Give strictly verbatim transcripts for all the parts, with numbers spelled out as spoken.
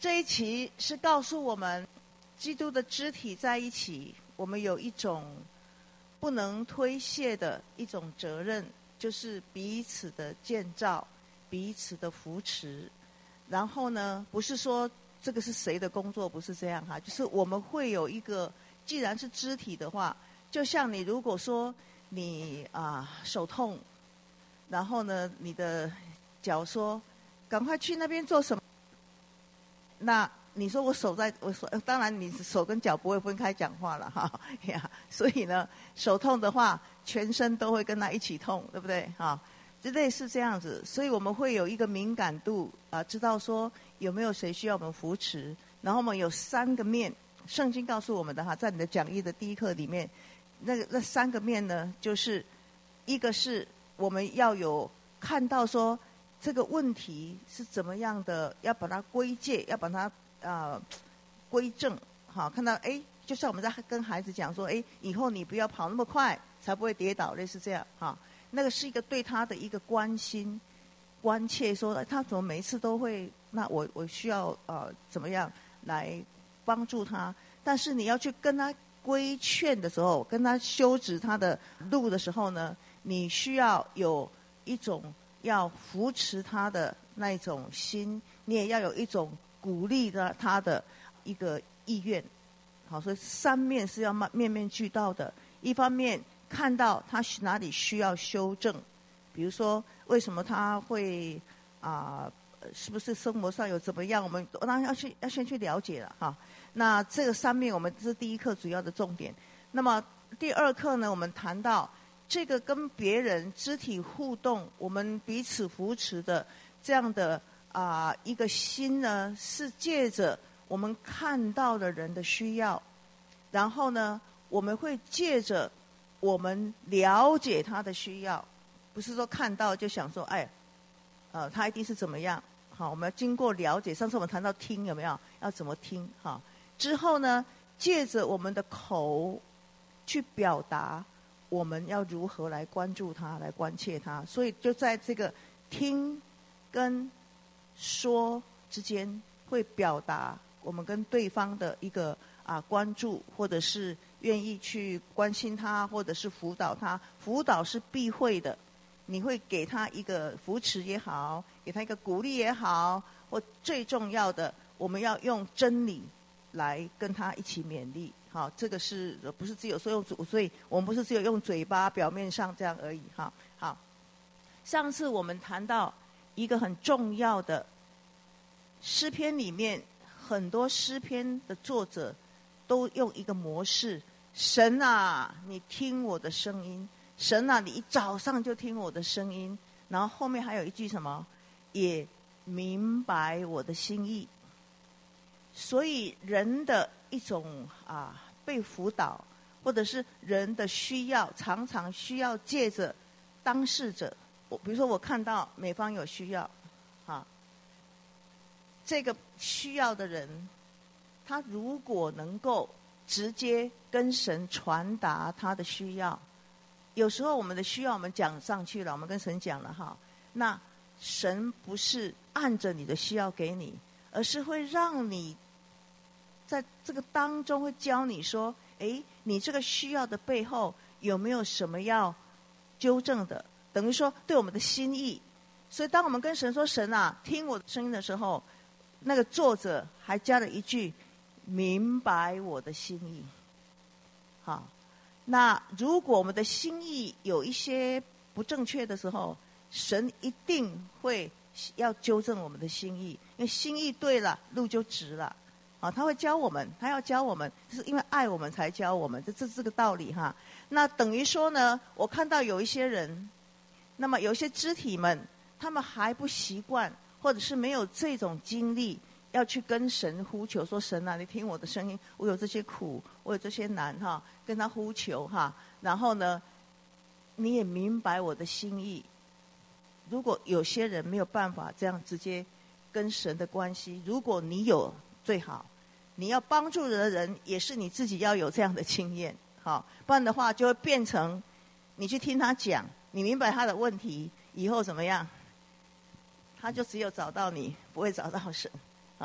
这一期是告诉我们，基督的肢体在一起，我们有一种不能推卸的一种责任，就是彼此的建造，彼此的扶持。然后呢，不是说这个是谁的工作，不是这样哈，就是我们会有一个，既然是肢体的话，就像你如果说你啊手痛，然后呢你的脚说赶快去那边做什么，那你说我手在我手，当然你手跟脚不会分开讲话了哈呀，所以呢手痛的话，全身都会跟他一起痛，对不对哈？就类似这样子，所以我们会有一个敏感度啊，知道说有没有谁需要我们扶持。然后我们有三个面，圣经告诉我们的哈，在你的讲义的第一课里面，那个那三个面呢，就是一个是我们要有看到说这个问题是怎么样的，要把它归界，要把它啊归正，好，看到哎，就像我们在跟孩子讲说，哎，以后你不要跑那么快，才不会跌倒，类似这样哈。那个是一个对他的一个关心、关切，说他怎么每一次都会，那我我需要呃怎么样来帮助他？但是你要去跟他规劝的时候，跟他修直他的路的时候呢，你需要有一种要扶持他的那一种心，你也要有一种鼓励的他的一个意愿。好，所以三面是要面面俱到的，一方面看到他哪里需要修正，比如说为什么他会啊、呃，是不是生活上有怎么样，我们当然要去要先去了解了哈。那这个三面我们这是第一课主要的重点。那么第二课呢，我们谈到这个跟别人肢体互动，我们彼此扶持的这样的啊、呃、一个心呢，是借着我们看到的人的需要，然后呢，我们会借着我们了解他的需要，不是说看到就想说，哎，呃，他一定是怎么样？好，我们要经过了解。上次我们谈到听，有没有？要怎么听？哈，之后呢，借着我们的口去表达，我们要如何来关注他，来关切他。所以就在这个听跟说之间，会表达我们跟对方的一个啊关注，或者是愿意去关心他，或者是辅导他。辅导是必会的，你会给他一个扶持也好，给他一个鼓励也好，或最重要的，我们要用真理来跟他一起勉励。好，这个是不是只有说用嘴？所以我们不是只有用嘴巴表面上这样而已。哈，好，上次我们谈到一个很重要的诗篇里面，很多诗篇的作者都用一个模式：神啊，你听我的声音；神啊，你一早上就听我的声音。然后后面还有一句什么？也明白我的心意。所以人的一种啊被辅导，或者是人的需要，常常需要借着当事者。我比如说我看到美方有需要，啊，这个需要的人，他如果能够直接跟神传达他的需要，有时候我们的需要我们讲上去了，我们跟神讲了哈，那神不是按着你的需要给你，而是会让你在这个当中会教你说，诶，你这个需要的背后有没有什么要纠正的，等于说对我们的心意。所以当我们跟神说，神啊，听我的声音的时候，那个作者还加了一句，明白我的心意。好，那如果我们的心意有一些不正确的时候，神一定会要纠正我们的心意，因为心意对了，路就直了。啊，他会教我们，他要教我们，就是因为爱我们才教我们，这这这个道理哈。那等于说呢，我看到有一些人，那么有一些肢体们，他们还不习惯，或者是没有这种经历，要去跟神呼求，说神啊，你听我的声音，我有这些苦，我有这些难哈，跟他呼求哈。然后呢，你也明白我的心意。如果有些人没有办法这样直接跟神的关系，如果你有最好，你要帮助的人也是你自己要有这样的经验，好，不然的话就会变成你去听他讲，你明白他的问题以后怎么样，他就只有找到你，不会找到神啊。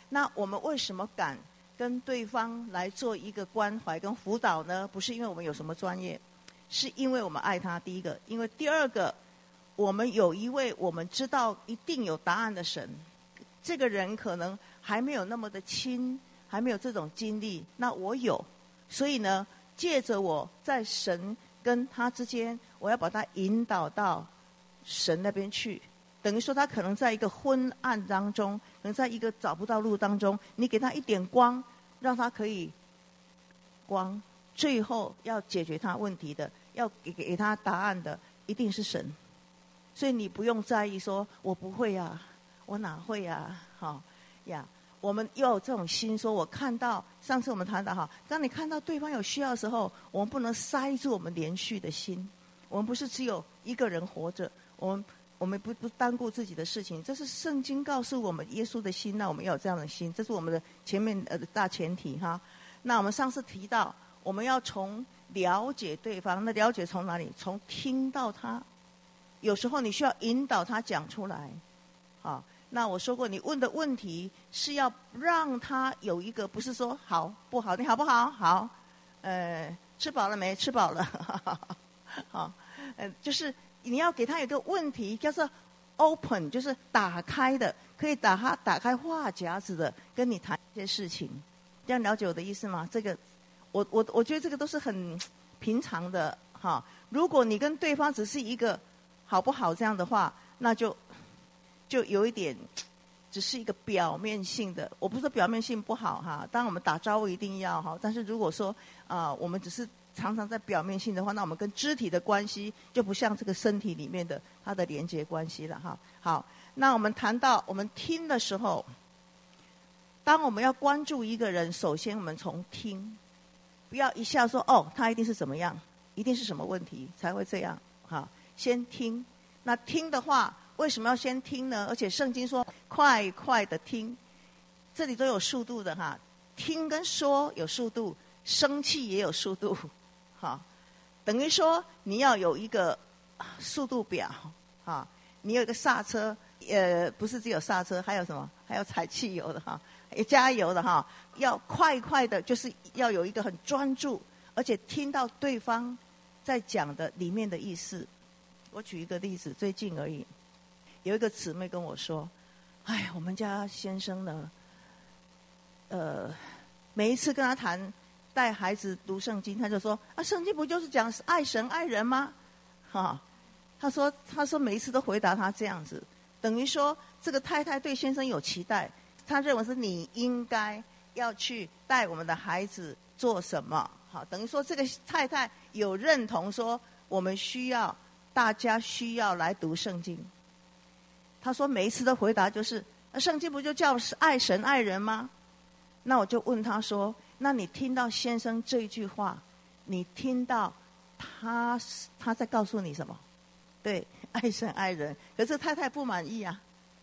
那我们为什么敢跟对方来做一个关怀跟辅导呢？不是因为我们有什么专业，是因为我们爱他。第一个，因为第二个，我们有一位我们知道一定有答案的神，这个人可能还没有那么的亲，还没有这种经历，那我有，所以呢，借着我在神跟他之间，我要把他引导到神那边去。等于说他可能在一个昏暗当中，可能在一个找不到路当中，你给他一点光，让他可以光，最后要解决他问题的，要给给他答案的，一定是神。所以你不用在意说我不会啊，我哪会啊，好呀。我们要有这种心，说我看到上次我们谈到哈，当你看到对方有需要的时候，我们不能塞住我们连续的心。我们不是只有一个人活着，我们我们不不单顾自己的事情，这是圣经告诉我们耶稣的心，那我们要有这样的心，这是我们的前面呃大前提哈。那我们上次提到，我们要从了解对方，那了解从哪里？从听到他，有时候你需要引导他讲出来，好。那我说过，你问的问题是要让他有一个，不是说好不好，你好不好？好，呃，吃饱了没？吃饱了，好，呃，就是你要给他有一个问题，叫做 open， 就是打开的，可以打他打开话匣子的，跟你谈一些事情。这样了解我的意思吗？这个，我我我觉得这个都是很平常的哈。如果你跟对方只是一个好不好这样的话，那就。就有一点，只是一个表面性的。我不是说表面性不好哈，当然我们打招呼一定要哈。但是如果说啊、呃，我们只是常常在表面性的话，那我们跟肢体的关系就不像这个身体里面的它的连接关系了哈。好，那我们谈到我们听的时候，当我们要关注一个人，首先我们从听，不要一下说哦，他一定是怎么样，一定是什么问题才会这样哈。先听，那听的话。为什么要先听呢？而且圣经说快快的听，这里都有速度的哈。听跟说有速度，生气也有速度，哈。等于说你要有一个速度表，哈。你有一个刹车，呃，不是只有刹车，还有什么？还有踩汽油的哈，加油的哈。要快快的，就是要有一个很专注，而且听到对方在讲的里面的意思。我举一个例子，最近而已。有一个姊妹跟我说：“哎，我们家先生呢，呃，每一次跟他谈带孩子读圣经，他就说啊，圣经不就是讲爱神爱人吗？哈，他说他说每一次都回答他这样子，等于说这个太太对先生有期待，他认为是你应该要去带我们的孩子做什么？好，等于说这个太太有认同说我们需要大家需要来读圣经。”他说每一次的回答就是圣经不就叫爱神爱人吗？那我就问他说，那你听到先生这一句话，你听到他他在告诉你什么？对，爱神爱人。可是太太不满意啊。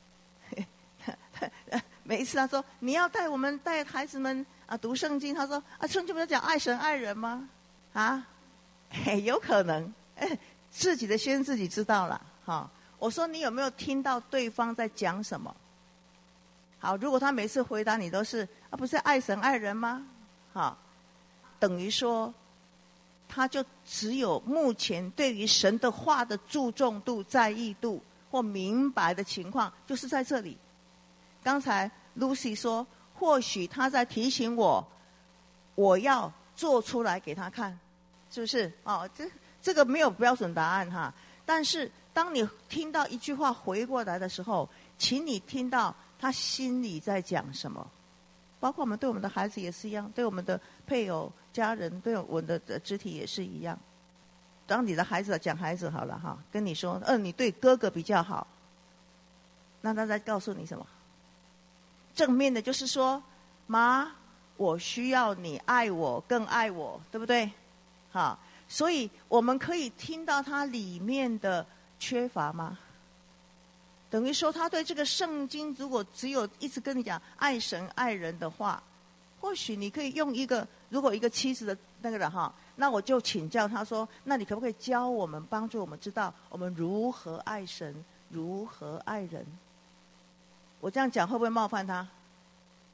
每一次他说你要带我们带孩子们啊读圣经，他说啊圣经不是讲爱神爱人吗？啊，嘿，有可能，哎，自己的先自己知道了哈。我说你有没有听到对方在讲什么？好，如果他每次回答你都是啊，不是爱神爱人吗？好，等于说，他就只有目前对于神的话的注重度、在意度或明白的情况，就是在这里。刚才 Lucy 说，或许他在提醒我，我要做出来给他看，是不是？哦，这这个没有标准答案哈，但是。当你听到一句话回过来的时候，请你听到他心里在讲什么。包括我们对我们的孩子也是一样，对我们的配偶、家人，对我们的肢体也是一样。当你的孩子讲孩子好了哈，跟你说，嗯、呃，你对哥哥比较好，那他在告诉你什么？正面的就是说，妈，我需要你爱我，更爱我，对不对？好，所以我们可以听到他里面的。缺乏吗？等于说他对这个圣经如果只有一直跟你讲爱神爱人的话，或许你可以用一个，如果一个妻子的那个人哈，那我就请教他说，那你可不可以教我们，帮助我们知道我们如何爱神，如何爱人？我这样讲会不会冒犯他？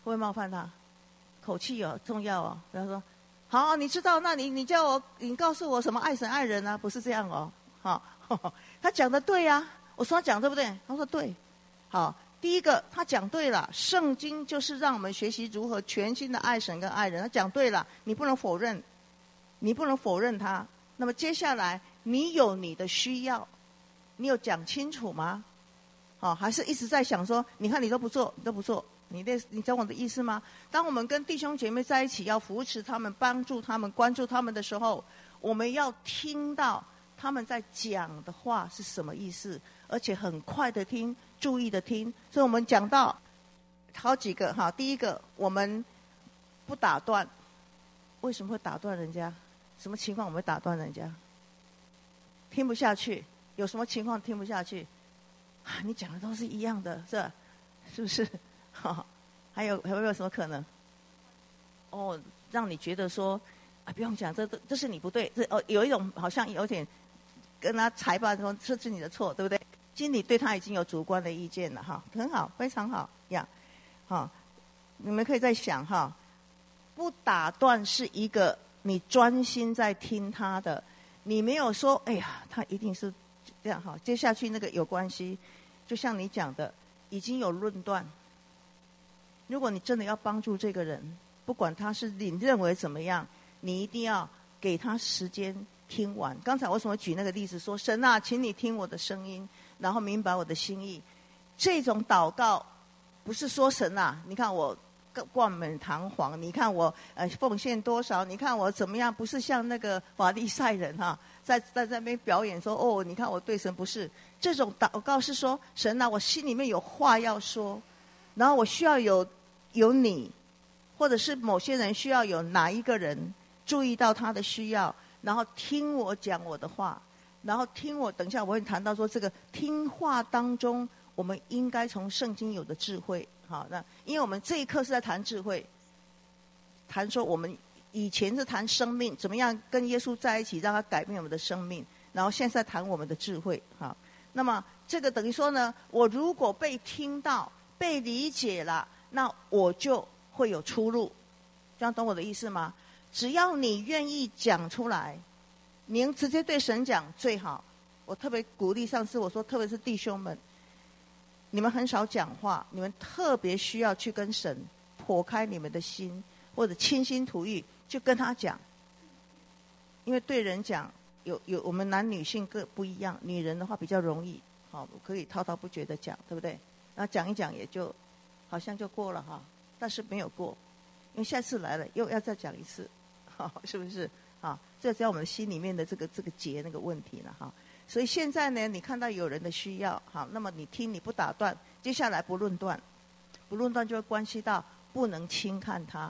不会冒犯他？口气哦重要哦。比方说，好，你知道，那你你叫我，你告诉我什么爱神爱人啊？不是这样哦，好、哦，他讲的对啊，我说他讲对不对？他说对，好，第一个他讲对了，圣经就是让我们学习如何全心的爱神跟爱人，他讲对了，你不能否认，你不能否认他。那么接下来，你有你的需要，你有讲清楚吗？好、哦，还是一直在想说，你看你都不做，你都不做，你的你懂我的意思吗？当我们跟弟兄姐妹在一起，要扶持他们、帮助他们、关注他们的时候，我们要听到他们在讲的话是什么意思，而且很快的听，注意的听。所以我们讲到好几个哈，第一个我们不打断，为什么会打断人家？什么情况我们会打断人家？听不下去，有什么情况听不下去？啊，你讲的都是一样的，是吧？是不是？哈，还有还有没有什么可能？哦，让你觉得说，啊，不用讲，这这这是你不对，这哦，有一种好像有点跟他裁判说这是你的错，对不对？心里对他已经有主观的意见了哈，很好，非常好呀，哈，你们可以再想哈，不打断是一个你专心在听他的，你没有说，哎呀，他一定是这样哈，接下去那个有关系，就像你讲的，已经有论断。如果你真的要帮助这个人，不管他是你认为怎么样，你一定要给他时间听完。刚才为什么举那个例子说，神啊，请你听我的声音，然后明白我的心意。这种祷告不是说神啊，你看我冠冕堂皇，你看我呃奉献多少，你看我怎么样，不是像那个法利赛人哈、啊，在在那边表演说，哦，你看我对神不是。这种祷告是说，神啊，我心里面有话要说，然后我需要有有你，或者是某些人需要有哪一个人注意到他的需要，然后听我讲我的话，然后听我，等一下我会谈到说，这个听话当中，我们应该从圣经有的智慧。好，那因为我们这一课是在谈智慧，谈说我们以前是谈生命，怎么样跟耶稣在一起，让他改变我们的生命，然后现在谈我们的智慧。好，那么这个等于说呢，我如果被听到、被理解了，那我就会有出路。这样懂我的意思吗？只要你愿意讲出来，您直接对神讲最好。我特别鼓励上次我说，特别是弟兄们，你们很少讲话，你们特别需要去跟神剖开你们的心，或者倾心吐意，就跟他讲。因为对人讲，有有我们男女性各不一样，女人的话比较容易，好，可以滔滔不绝的讲，对不对？然后讲一讲也就好像就过了哈，但是没有过，因为下次来了又要再讲一次，好，是不是？啊，这在我们心里面的这个这个结那个问题了哈。所以现在呢，你看到有人的需要，好，那么你听，你不打断，接下来不论断，不论断就会关系到不能轻看他。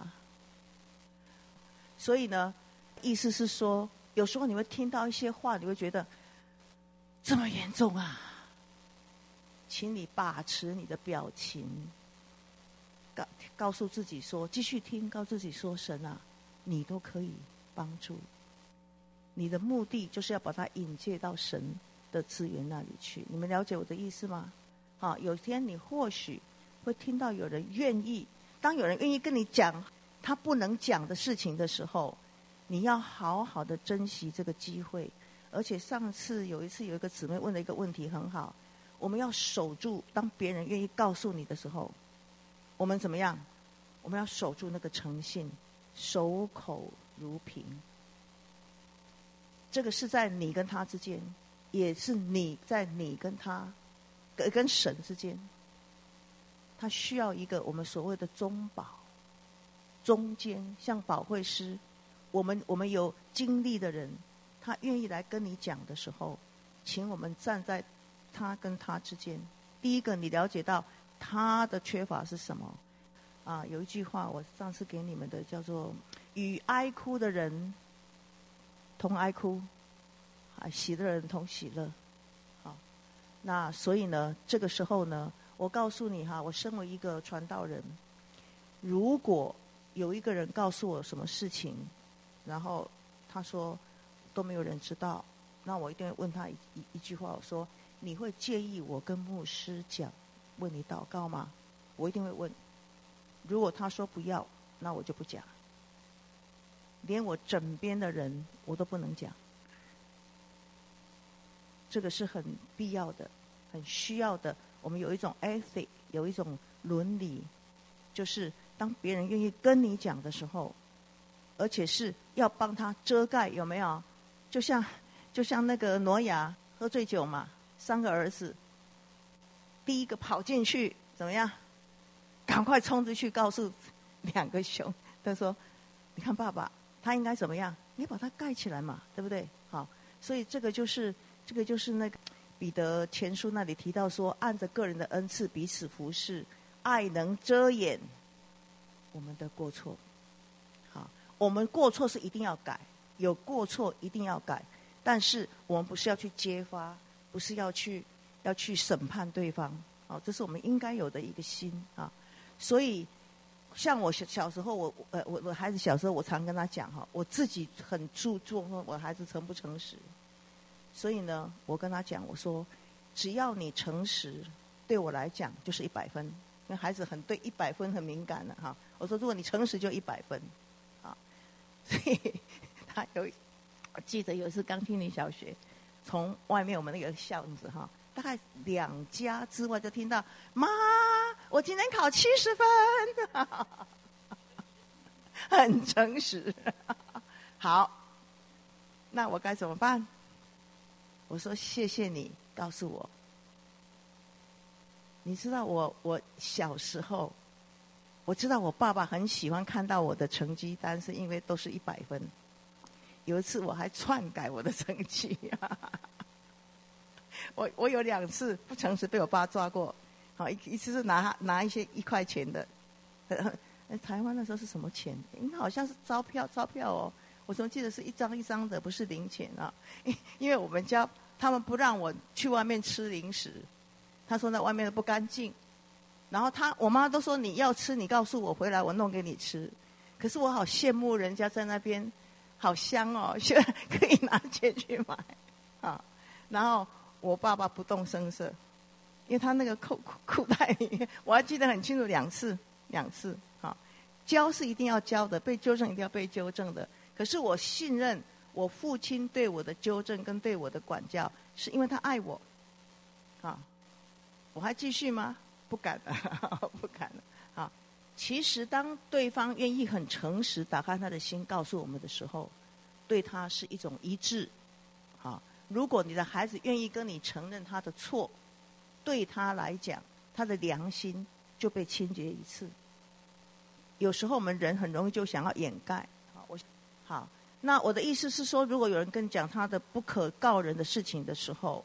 所以呢，意思是说，有时候你会听到一些话，你会觉得这么严重啊，请你把持你的表情，告告诉自己说，继续听，告诉自己说，神啊，你都可以帮助。你的目的就是要把它引介到神的资源那里去。你们了解我的意思吗？啊，有一天你或许会听到有人愿意，当有人愿意跟你讲他不能讲的事情的时候，你要好好的珍惜这个机会。而且上次有一次有一个姊妹问了一个问题很好，我们要守住，当别人愿意告诉你的时候，我们怎么样？我们要守住那个诚信，守口如瓶。这个是在你跟他之间，也是你在你跟他跟跟神之间。他需要一个我们所谓的中保，中间，像保惠师，我们我们有经历的人，他愿意来跟你讲的时候，请我们站在他跟他之间。第一个，你了解到他的缺乏是什么啊？有一句话我上次给你们的叫做与哀哭的人同哀哭，啊，喜的人同喜乐。好，那所以呢，这个时候呢，我告诉你哈，我身为一个传道人，如果有一个人告诉我什么事情，然后他说都没有人知道，那我一定会问他一一一句话，我说你会介意我跟牧师讲，为你祷告吗？我一定会问。 如果他说不要，那我就不讲，连我枕边的人我都不能讲。这个是很必要的，很需要的。我们有一种 ethic， 有一种伦理，就是当别人愿意跟你讲的时候，而且是要帮他遮盖，有没有？就像就像那个挪亚喝醉酒嘛，三个儿子，第一个跑进去怎么样？赶快冲出去告诉两个兄，他说：“你看爸爸，他应该怎么样？你把他盖起来嘛，对不对？”好，所以这个就是这个就是那个彼得前书那里提到说，按着个人的恩赐彼此服侍，爱能遮掩我们的过错。好，我们过错是一定要改，有过错一定要改，但是我们不是要去揭发，不是要去要去审判对方。好，这是我们应该有的一个心啊。所以，像我小小时候，我呃我我孩子小时候，我常跟他讲哈，我自己很注重我孩子诚不诚实。所以呢，我跟他讲，我说，只要你诚实，对我来讲就是一百分。因为孩子很对一百分很敏感的哈。我说，如果你诚实就一百分，啊，所以他有，我记得有一次刚听你小学，从外面我们那个巷子哈。大概两家之外就听到妈，我今天考七十分，很诚实。好，那我该怎么办？我说谢谢你告诉我。你知道我我小时候，我知道我爸爸很喜欢看到我的成绩单，是因为都是一百分。有一次我还篡改我的成绩。我我有两次不诚实被我爸抓过，好一一次是拿拿一些一块钱的，呃，台湾那时候是什么钱？应该好像是钞票钞票哦，我怎么记得是一张一张的，不是零钱啊？因为我们家他们不让我去外面吃零食，他说那外面的不干净，然后他我妈都说你要吃你告诉我回来我弄给你吃，可是我好羡慕人家在那边好香哦，可以拿钱去买啊，然后。我爸爸不动声色，因为他那个裤裤袋里面，我还记得很清楚，两次两次，好，教是一定要教的，被纠正一定要被纠正的。可是我信任我父亲对我的纠正跟对我的管教，是因为他爱我。啊，我还继续吗？不敢了，不敢了。啊，其实当对方愿意很诚实，打开他的心告诉我们的时候，对他是一种一致。好。如果你的孩子愿意跟你承认他的错，对他来讲，他的良心就被清洁一次。有时候我们人很容易就想要掩盖。好，我好，那我的意思是说，如果有人跟你讲他的不可告人的事情的时候，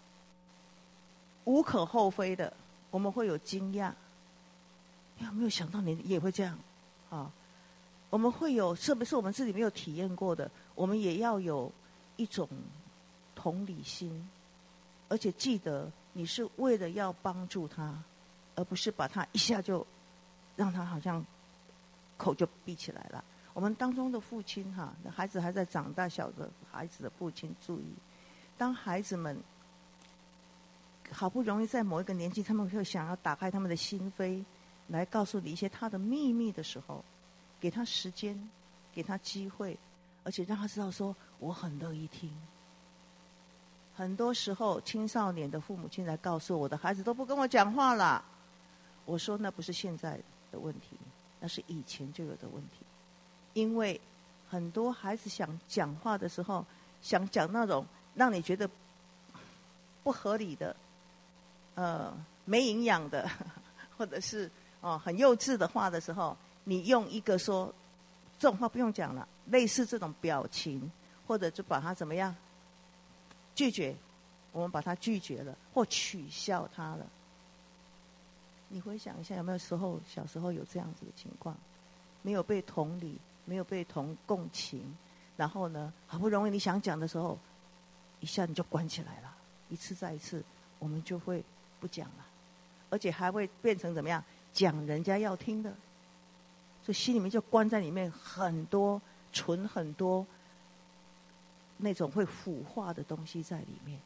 无可厚非的，我们会有惊讶。有没有想到你也会这样？啊，我们会有，特别是我们自己没有体验过的，我们也要有一种。同理心，而且记得你是为了要帮助他，而不是把他一下就让他好像口就闭起来了。我们当中的父亲哈，孩子还在长大，小的孩子的父亲注意，当孩子们好不容易在某一个年纪，他们会想要打开他们的心扉，来告诉你一些他的秘密的时候，给他时间，给他机会，而且让他知道说我很乐意听。很多时候，青少年的父母亲来告诉我，我的孩子都不跟我讲话了。我说那不是现在的问题，那是以前就有的问题。因为很多孩子想讲话的时候，想讲那种让你觉得不合理的、呃没营养的，或者是哦很幼稚的话的时候，你用一个说这种话不用讲了，类似这种表情，或者就把它怎么样？拒绝，我们把它拒绝了，或取笑他了。你回想一下，有没有时候小时候有这样子的情况，没有被同理，没有被同共情，然后呢，好不容易你想讲的时候，一下你就关起来了，一次再一次，我们就会不讲了，而且还会变成怎么样？讲人家要听的，所以心里面就关在里面很多，存很多。那种会腐化的东西在里面，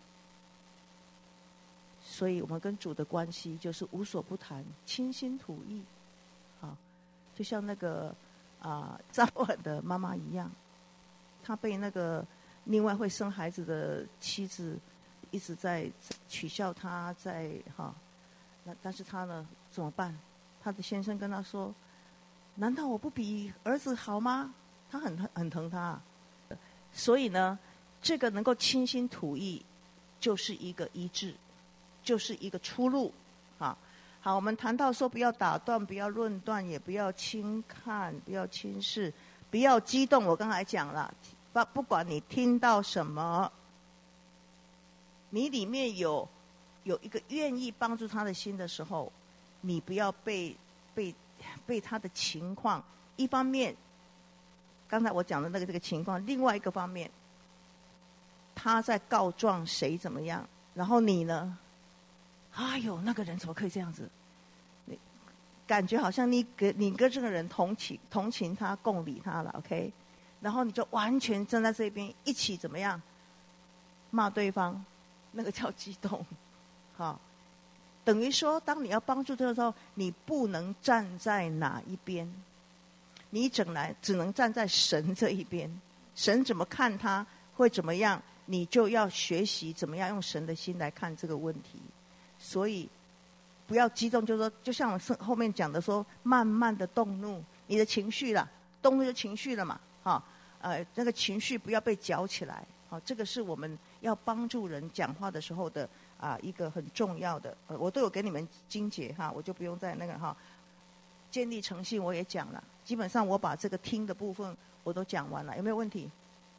所以我们跟主的关系就是无所不谈，倾心吐意，啊， 就像那个啊撒母耳的妈妈一样，她被那个另外会生孩子的妻子一直在取笑她，在哈，那但是她呢怎么办？她的先生跟她说：“难道我不比儿子好吗？”他很很疼他，所以呢，这个能够倾心吐意，就是一个医治，就是一个出路啊。好，我们谈到说，不要打断，不要论断，也不要轻看，不要轻视，不要激动。我刚才讲了，不不管你听到什么，你里面有有一个愿意帮助他的心的时候，你不要被被被他的情况，一方面。刚才我讲的那个这个情况，另外一个方面，他在告状谁怎么样，然后你呢？哎呦，那个人怎么可以这样子？你感觉好像你跟你跟这个人同情同情他，共理他了 ，OK？ 然后你就完全站在这边一起怎么样骂对方，那个叫激动，好，等于说，当你要帮助他的时候，你不能站在哪一边。你整来只能站在神这一边，神怎么看他会怎么样，你就要学习怎么样用神的心来看这个问题。所以不要激动，就是说，就像我后面讲的说，慢慢的动怒，你的情绪啦，动怒就情绪了嘛，哈，呃，那个情绪不要被搅起来，好，这个是我们要帮助人讲话的时候的啊、呃、一个很重要的，呃，我都有给你们经节哈，我就不用再那个哈。建立诚信我也讲了，基本上我把这个听的部分我都讲完了，有没有问题？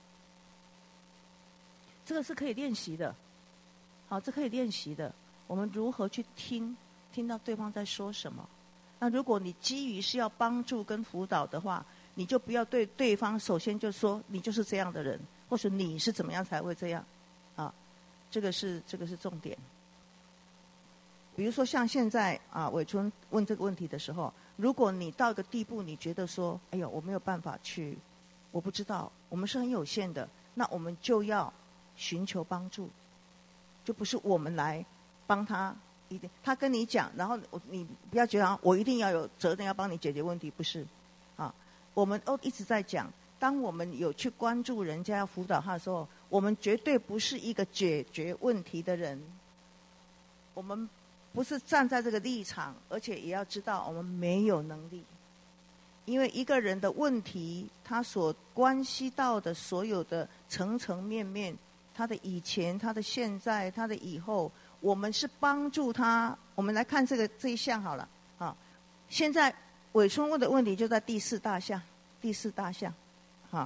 这个是可以练习的，好，这可以练习的。我们如何去听，听到对方在说什么？那如果你基于是要帮助跟辅导的话，你就不要对对方首先就说你就是这样的人，或者你是怎么样才会这样，啊，这个是这个是重点。比如说像现在啊，伟春问这个问题的时候，如果你到一个地步，你觉得说，哎呦，我没有办法去，我不知道，我们是很有限的，那我们就要寻求帮助，就不是我们来帮他，一定他跟你讲，然后你不要觉得我一定要有责任要帮你解决问题，不是，啊，我们都一直在讲，当我们有去关注人家要辅导他的时候，我们绝对不是一个解决问题的人，我们。不是站在这个立场，而且也要知道我们没有能力，因为一个人的问题，他所关系到的所有的层层面面，他的以前、他的现在、他的以后，我们是帮助他。我们来看这个这一项好了啊。现在伟春问的问题就在第四大项，第四大项，啊，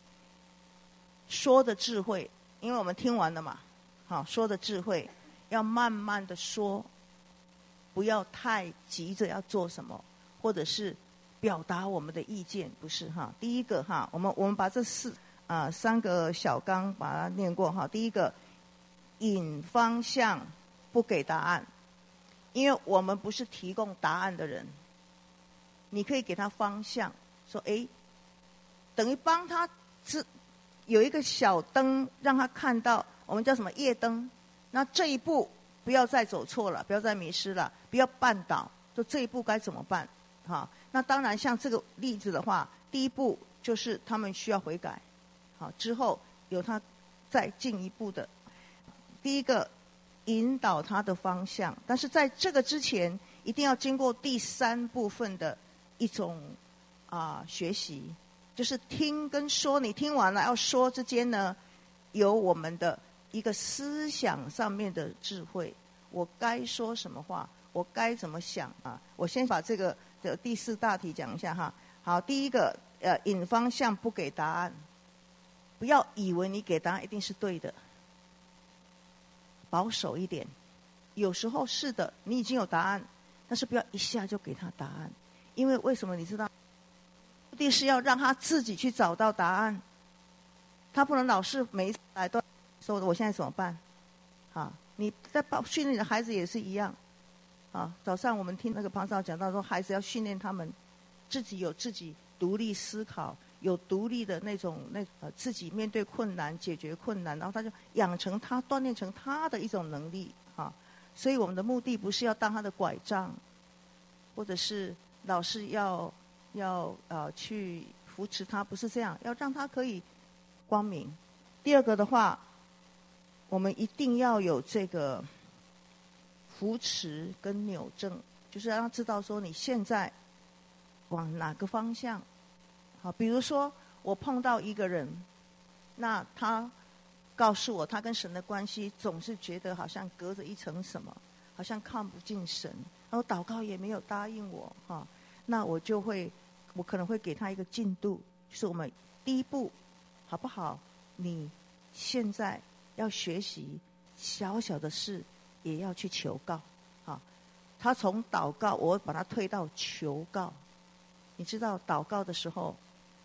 说的智慧，因为我们听完了嘛，好，说的智慧要慢慢的说。不要太急着要做什么，或者是表达我们的意见，不是哈。第一个哈，我们我们把这四啊、呃、三个小纲把它念过哈。第一个，引方向，不给答案，因为我们不是提供答案的人。你可以给他方向，说哎，等于帮他是有一个小灯，让他看到，我们叫什么夜灯。那这一步。不要再走错了，不要再迷失了，不要绊倒。就这一步该怎么办？哈，那当然像这个例子的话，第一步就是他们需要悔改，好，之后有他再进一步的。第一个引导他的方向，但是在这个之前，一定要经过第三部分的一种啊、呃、学习，就是听跟说。你听完了要说之间呢，有我们的。一个思想上面的智慧，我该说什么话，我该怎么想啊？我先把这个的第四大题讲一下哈。好，第一个，呃，引方向不给答案，不要以为你给答案一定是对的，保守一点。有时候是的，你已经有答案，但是不要一下就给他答案，因为为什么你知道？目的是要让他自己去找到答案，他不能老是每一次来都。说我现在怎么办？啊，你在训练的孩子也是一样。啊，早上我们听那个庞少讲到说，孩子要训练他们自己有自己独立思考，有独立的那种那呃自己面对困难、解决困难，然后他就养成他锻炼成他的一种能力啊。所以我们的目的不是要当他的拐杖，或者是老是要要呃去扶持他，不是这样，要让他可以光明。第二个的话，我们一定要有这个扶持跟扭正，就是让他知道说你现在往哪个方向。好，比如说我碰到一个人，那他告诉我他跟神的关系总是觉得好像隔着一层什么，好像看不进神，然后祷告也没有答应我哈，那我就会我可能会给他一个进度，就是我们第一步好不好？你现在要学习小小的事也要去求告，好，他从祷告我把他推到求告。你知道祷告的时候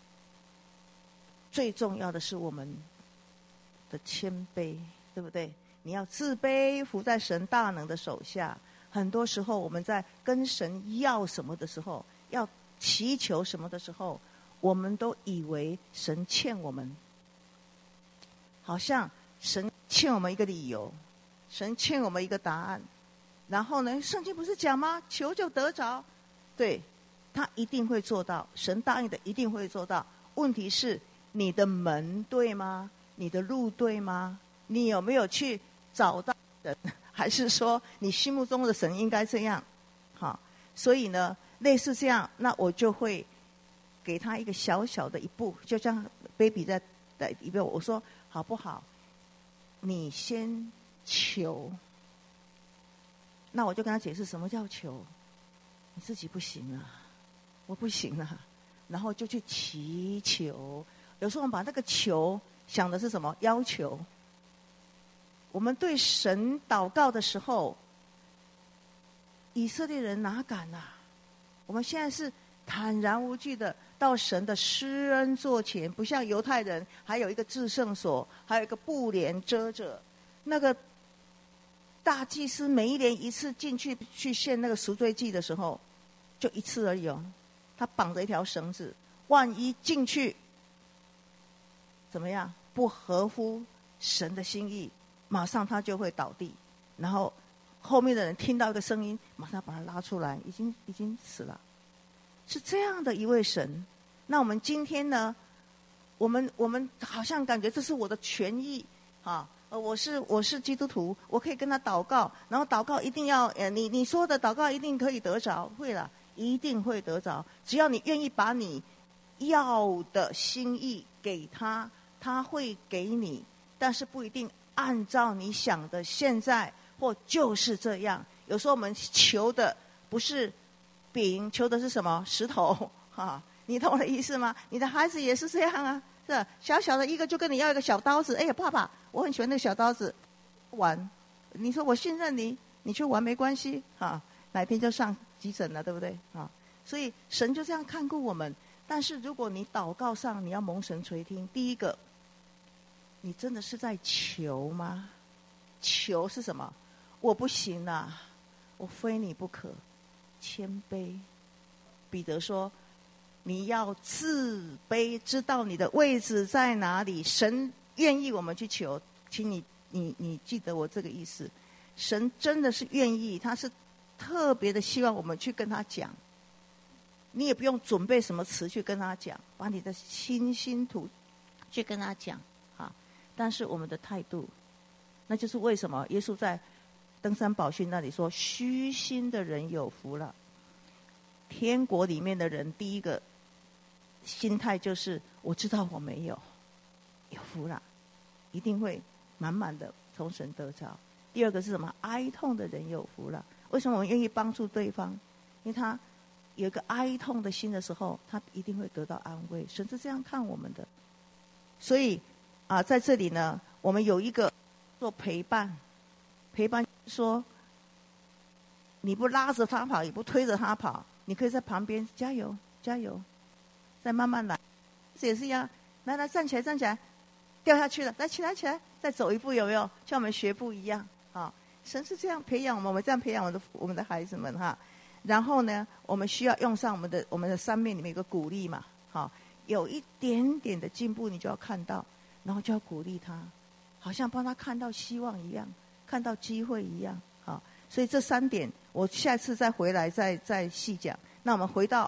最重要的是我们的谦卑，对不对？你要自卑，服在神大能的手下。很多时候我们在跟神要什么的时候，要祈求什么的时候，我们都以为神欠我们，好像神欠我们一个理由，神欠我们一个答案。然后呢，圣经不是讲吗？求就得着，对，他一定会做到，神答应的一定会做到。问题是你的门对吗？你的路对吗？你有没有去找到人？还是说你心目中的神应该这样？好，所以呢，类似这样，那我就会给他一个小小的一步，就像 baby 在在一边，我说好不好？你先求。那我就跟他解释什么叫求，你自己不行啊，我不行啊，然后就去祈求。有时候我们把那个求想的是什么？要求。我们对神祷告的时候，以色列人哪敢啊？我们现在是坦然无惧的到神的施恩座前，不像犹太人还有一个至圣所，还有一个布帘遮着。那个大祭司每一年一次进去去献那个赎罪祭的时候，就一次而已哦。他绑着一条绳子，万一进去怎么样？不合乎神的心意，马上他就会倒地。然后后面的人听到一个声音，马上把他拉出来，已经已经死了。是这样的一位神。那我们今天呢？我们我们好像感觉这是我的权益啊。呃，我是我是基督徒，我可以跟他祷告，然后祷告一定要，呃，你你说的祷告一定可以得着，会了，一定会得着。只要你愿意把你要的心意给他，他会给你，但是不一定按照你想的现在或就是这样。有时候我们求的不是饼，求的是什么？石头哈，你懂我的意思吗？你的孩子也是这样啊。是小小的一个就跟你要一个小刀子，哎呀，爸爸，我很喜欢那个小刀子，玩。你说我信任你，你去玩没关系哈，哪天就上急诊了，对不对啊？所以神就这样看顾我们。但是如果你祷告上你要蒙神垂听，第一个，你真的是在求吗？求是什么？我不行啊，我非你不可。谦卑。彼得说，你要自卑，知道你的位置在哪里。神愿意我们去求，请你你你记得我这个意思。神真的是愿意，他是特别的希望我们去跟他讲。你也不用准备什么词去跟他讲，把你的心心图去跟他讲啊。但是我们的态度，那就是为什么耶稣在登山宝训那里说，虚心的人有福了。天国里面的人，第一个心态就是我知道我没有，有福了，一定会满满的从神得着。第二个是什么？哀痛的人有福了。为什么我们愿意帮助对方？因为他有一个哀痛的心的时候，他一定会得到安慰。神是这样看我们的。所以啊，在这里呢，我们有一个做陪伴，陪伴说，你不拉着他跑，也不推着他跑，你可以在旁边加油加油，再慢慢来。这也是一样，来来站起来站起来，掉下去了，来起来起来，再走一步，有没有？像我们学步一样啊。神是这样培养我们，我们这样培养我们的我们的孩子们哈。然后呢，我们需要用上我们的我们的三面里面有个鼓励嘛，好，有一点点的进步你就要看到，然后就要鼓励他，好像帮他看到希望一样，看到机会一样，好。所以这三点我下次再回来再再细讲。那我们回到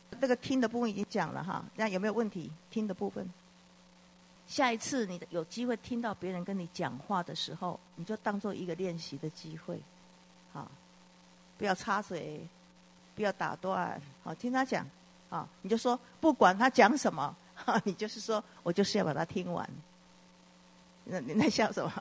这个听的部分已经讲了哈，那有没有问题？听的部分，下一次你有机会听到别人跟你讲话的时候，你就当做一个练习的机会，好，不要插嘴，不要打断，好，听他讲，啊，你就说不管他讲什么，哈，你就是说我就是要把它听完。那你在笑什么？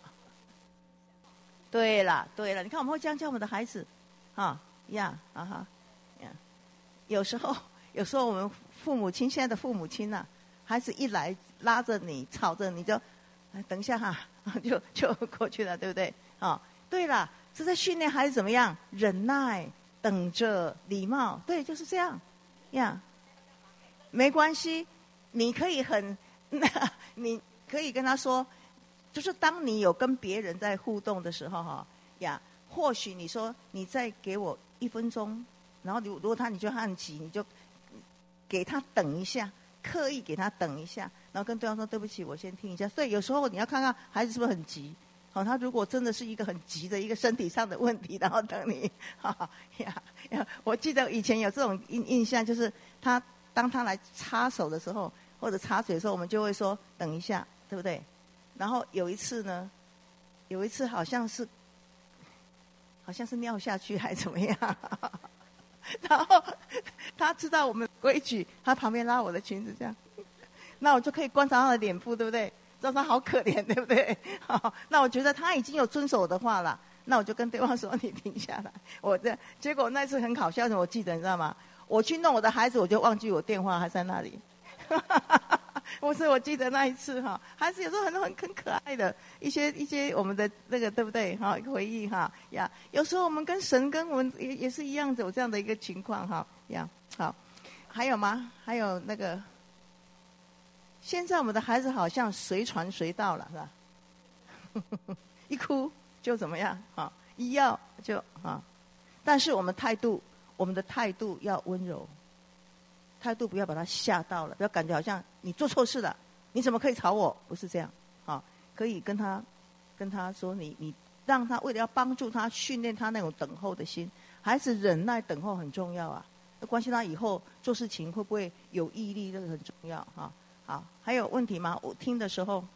对了，对了，你看我们会这样教我们的孩子，啊呀啊哈呀，有时候有时候我们父母亲现在的父母亲呐、啊，孩子一来拉着你吵着你就，哎等一下哈，就就过去了，对不对？啊，对了，是在训练孩子怎么样忍耐、等着、礼貌，对，就是这样呀。没关系，你可以很，你可以跟他说。就是当你有跟别人在互动的时候哈呀，或许你说你再给我一分钟，然后如如果他你就很急，你就给他等一下，刻意给他等一下，然后跟对方说对不起，我先听一下。所以有时候你要看看孩子是不是很急，好、哦，他如果真的是一个很急的一个身体上的问题，然后等你，哈哈呀呀，我记得以前有这种印印象，就是他当他来插手的时候或者插嘴的时候，我们就会说等一下，对不对？然后有一次呢，有一次好像是，好像是尿下去还怎么样，然后他知道我们规矩，他旁边拉我的裙子这样，那我就可以观察他的脸部，对不对？知道他好可怜，对不对？好，那我觉得他已经有遵守我的话了，那我就跟对方说你停下来。我这结果那次很搞笑的，我记得你知道吗？我去弄我的孩子，我就忘记我电话还在那里。不是，我记得那一次哈，孩子有时候很多很很可爱的一些一些我们的那个对不对哈回忆哈呀，有时候我们跟神跟我们也也是一样有这样的一个情况哈呀。好，还有吗？还有那个，现在我们的孩子好像随传随到了是吧？一哭就怎么样啊？一要就啊，但是我们态度，我们的态度要温柔。态度不要把他吓到了，不要感觉好像你做错事了，你怎么可以吵我？不是这样，啊，可以跟他，跟他说你你让他为了要帮助他训练他那种等候的心，孩子忍耐等候很重要啊，关系他以后做事情会不会有毅力，这个很重要哈。好，还有问题吗？我听的时候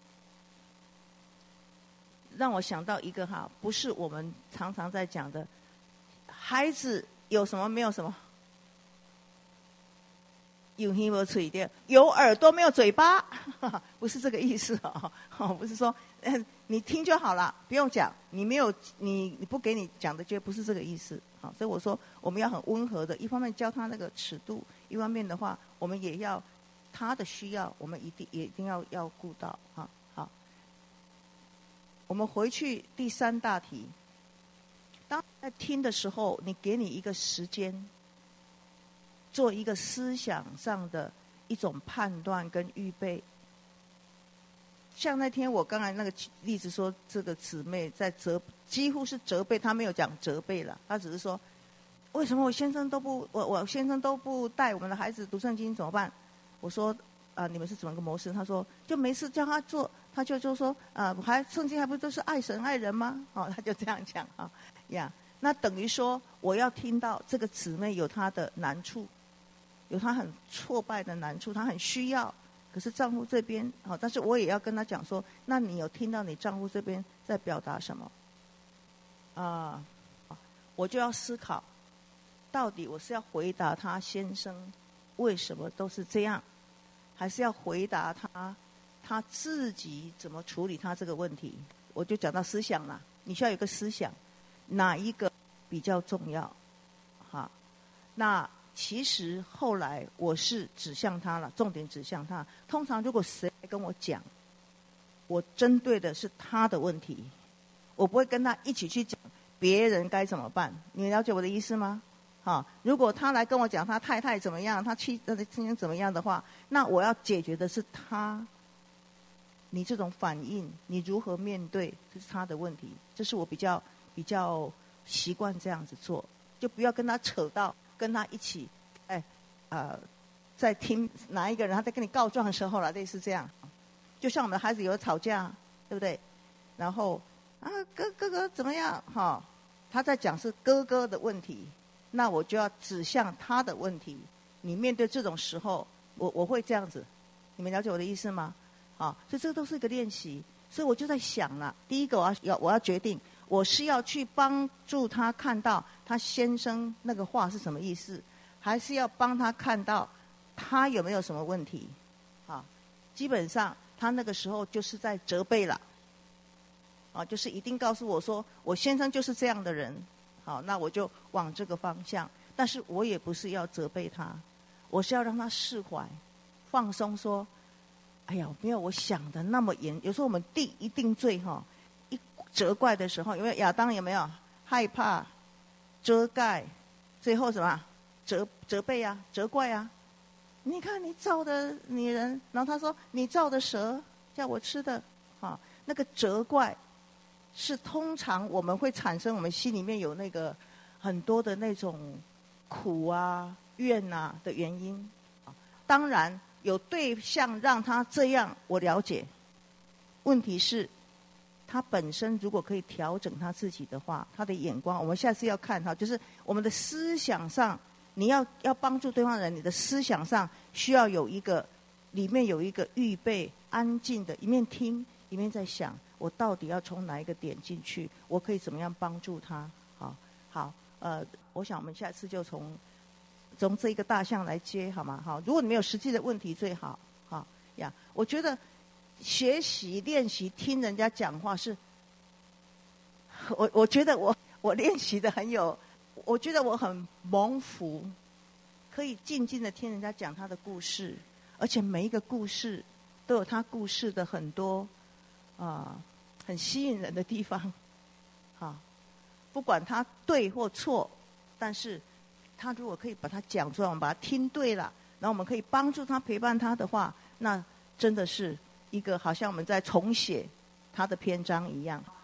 让我想到一个哈，不是我们常常在讲的，孩子有什么没有什么。有耳没嘴的，有耳朵没有嘴巴，不是这个意思哦。哦，不是说，嗯，你听就好了，不用讲。你没有，你你不给你讲的，就不是这个意思。好，所以我说我们要很温和的，一方面教他那个尺度，一方面的话，我们也要他的需要，我们一定也一定要要顾到。哈，好，我们回去第三大题。当在听的时候，你给你一个时间。做一个思想上的一种判断跟预备。像那天我刚才那个例子说，这个姊妹在责，几乎是责备，她没有讲责备了，她只是说，为什么我先生都不，我我先生都不带我们的孩子读圣经怎么办？我说啊、呃，你们是怎么个模式？她说就没事叫他做，他就就说啊、呃，还圣经还不都是爱神爱人吗？哦，他就这样讲啊呀。那等于说，我要听到这个姊妹有她的难处。有他很挫败的难处，他很需要，可是丈夫这边好，但是我也要跟他讲说，那你有听到你丈夫这边在表达什么？啊、呃，我就要思考，到底我是要回答他先生为什么都是这样，还是要回答他他自己怎么处理他这个问题？我就讲到思想了，你需要有个思想，哪一个比较重要？好，那。其实后来我是指向他了，重点指向他。通常如果谁来跟我讲，我针对的是他的问题，我不会跟他一起去讲别人该怎么办。你了解我的意思吗？好，如果他来跟我讲他太太怎么样，他妻他的亲人怎么样的话，那我要解决的是他，你这种反应，你如何面对，这是他的问题。这是我比较比较习惯这样子做，就不要跟他扯到。跟他一起，哎，呃，在听哪一个人他在跟你告状的时候了，类似这样，就像我们的孩子有吵架，对不对？然后啊，哥哥哥怎么样？哈、哦，他在讲是哥哥的问题，那我就要指向他的问题， 你面对这种时候，我我会这样子，你们了解我的意思吗？啊，所以这个都是一个练习。所以我就在想了，第一个我要要我要决定，我是要去帮助他看到他先生那个话是什么意思，还是要帮他看到他有没有什么问题？啊，基本上他那个时候就是在责备了，啊，就是一定告诉我说我先生就是这样的人，好，那我就往这个方向。但是我也不是要责备他，我是要让他释怀、放松，说。哎呀，没有我想的那么严。有时候我们定一定罪哈，一责怪的时候，因为亚当有没有害怕、遮盖，最后什么责责备啊、责怪啊？你看你造的女人，然后他说你造的蛇叫我吃的，啊，那个责怪是通常我们会产生我们心里面有那个很多的那种苦啊、怨啊的原因。当然。有对象让他这样，我了解。问题是，他本身如果可以调整他自己的话，他的眼光，我们下次要看哈，就是我们的思想上，你要要帮助对方人，你的思想上需要有一个，里面有一个预备，安静的，一面听，一面在想，我到底要从哪一个点进去，我可以怎么样帮助他？好，好，呃，我想我们下次就从。从这一个大项来接好吗？好，如果你没有实际的问题最好。好呀，我觉得学习练习听人家讲话是，我我觉得我我练习的很有，我觉得我很蒙福，可以静静的听人家讲他的故事，而且每一个故事都有他故事的很多啊、呃、很吸引人的地方。好，不管他对或错，但是。他如果可以把它讲出来，我们把它听对了，然后我们可以帮助他、陪伴他的话，那真的是一个好像我们在重写他的篇章一样。